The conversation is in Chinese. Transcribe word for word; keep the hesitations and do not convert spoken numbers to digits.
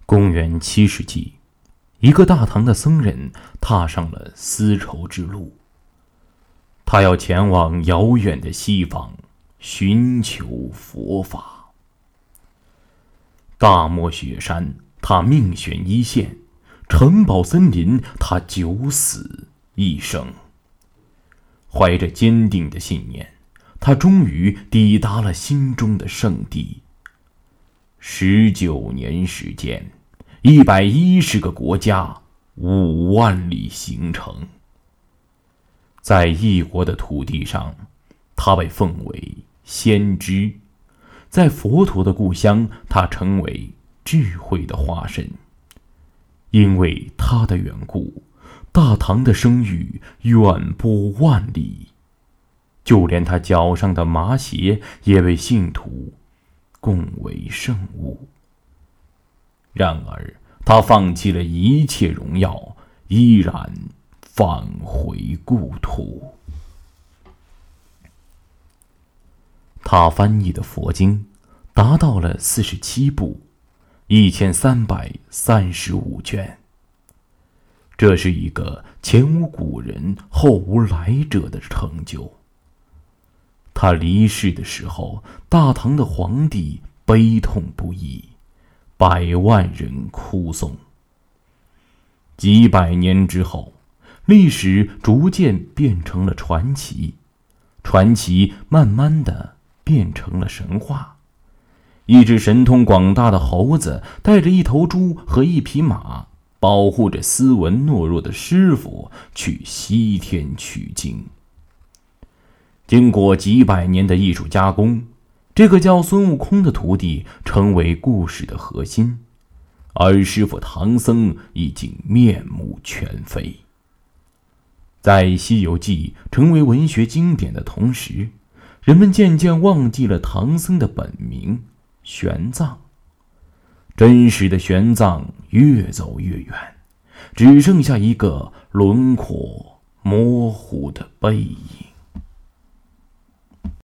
公元七世纪，一个大唐的僧人踏上了丝绸之路。他要前往遥远的西方，寻求佛法。大漠雪山，他命悬一线；城堡森林，他九死一生。怀着坚定的信念，他终于抵达了心中的圣地。十九年时间，一百一十个国家，五万里行程。在异国的土地上，他被奉为先知；在佛陀的故乡，他成为智慧的化身。因为他的缘故，大唐的声誉远播万里，就连他脚上的麻鞋也被信徒供为圣物。然而，他放弃了一切荣耀，依然返回故土。他翻译的佛经达到了四十七部，一千三百三十五卷。这是一个前无古人后无来者的成就。他离世的时候，大唐的皇帝悲痛不已，百万人哭颂。几百年之后，历史逐渐变成了传奇，传奇慢慢的变成了神话。一只神通广大的猴子带着一头猪和一匹马，保护着斯文懦弱的师傅去西天取经。经过几百年的艺术加工，这个叫孙悟空的徒弟成为故事的核心，而师傅唐僧已经面目全非。在《西游记》成为文学经典的同时，人们渐渐忘记了唐僧的本名玄奘。真实的玄奘越走越远，只剩下一个轮廓模糊的背影。